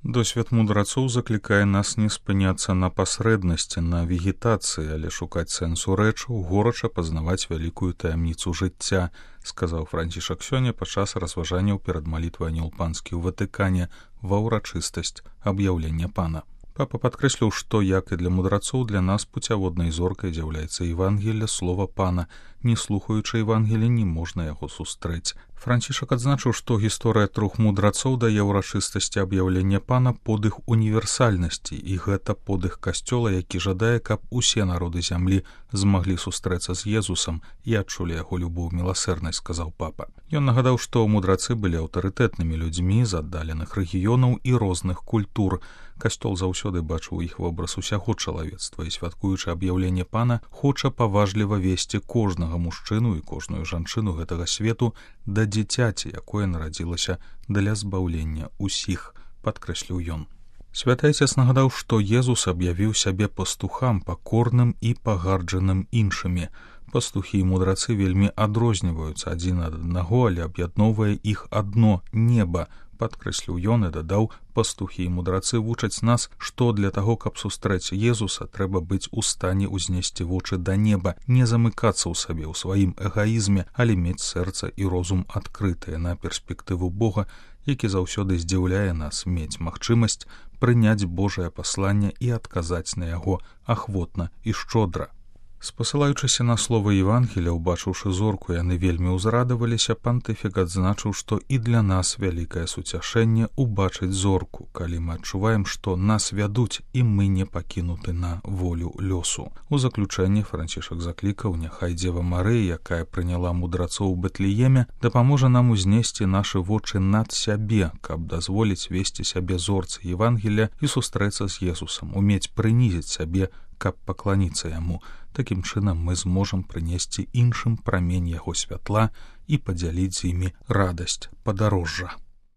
Досвед мудрацоў заклікае нас не спыняцца на пасрэднасці, на вегетацыі, але шукаць сэнсу рэчаў, горача пазнаваць вялікую таямніцу жыцця, сказаў Францішак сёння падчас разважанняў перад малітвай Анёл Панскі ў Ватыкане ва ўрачыстасць аб'яўлення Пана. Папа падкрэсліў, што, як і для мудрацоў, для нас пуцяводнай зоркай з'яўляецца Евангелле, слова Пана. Не слухаючы Евангелля, не можна яго сустрэць. Францішак адзначыў, што гісторыя трох мудрацоў дае ўрачыстасці аб'яўлення Пана подых універсальнасці, і гэта подых касцёла, які жадае, каб усе народы зямлі змаглі сустрэцца з Езусам і адчулі яго любоў міласэрнасць, сказаў папа. Ён нагадаў, што мудрацы былі аўтарытэтнымі людзьмі з аддаленых рэгіёнаў і розных культур. Касцёл заўсёды бачыў іх вобраз усяго чалавецтва і, святкуючы аб'яўленне Пана, хоча паважліва весці кожнага мужчыну і кожную жанчыну гэтага свету да дзіцяці, якое нарадзілася для збаўлення ўсіх, падкрэсліў ён. Святы Айцец нагадаў, што Езус аб'явіў сябе пастухам, пакорным і пагарджаным іншымі. Пастухі і мудрацы вельмі адрозніваюцца адзін ад аднаго, але аб'ядноўвае іх адно неба, падкрэсліў ён і дадаў, пастухі і мудрацы вучаць нас, што для таго, каб сустрэць Езуса, трэба быць у стане ўзнесці вочы да неба, не замыкацца ў сабе, ў сваім эгаізме, але мець сэрца і розум адкрытыя на перспектыву Бога, які заўсёды здзіўляе нас, мець магчымасць прыняць Божае пасланне і адказаць на яго ахвотна і шчодра. Спасылаючыся на слова Евангелля, убачыўшы зорку, яны вельмі ўзрадаваліся, пантыфік адзначыў, што і для нас вялікае суцяшэнне убачыць зорку, калі мы адчуваем, што нас вядуць і мы не пакінуты на волю лёсу. У заключэнні Францішак заклікаў, няхай Дзева Марыя, якая прыняла мудрацоў у Бэтлееме, дапаможа нам узнесці нашы вочы над сябе, каб дазволіць весці сябе зорцы Евангелля і сустрэцца з Езусам, умець прынізіць сябе, каб пакланіцца яму. Такім чынам мы зможам прынесці іншым прамень яго святла і падзяліць з імі радасць падарожжа.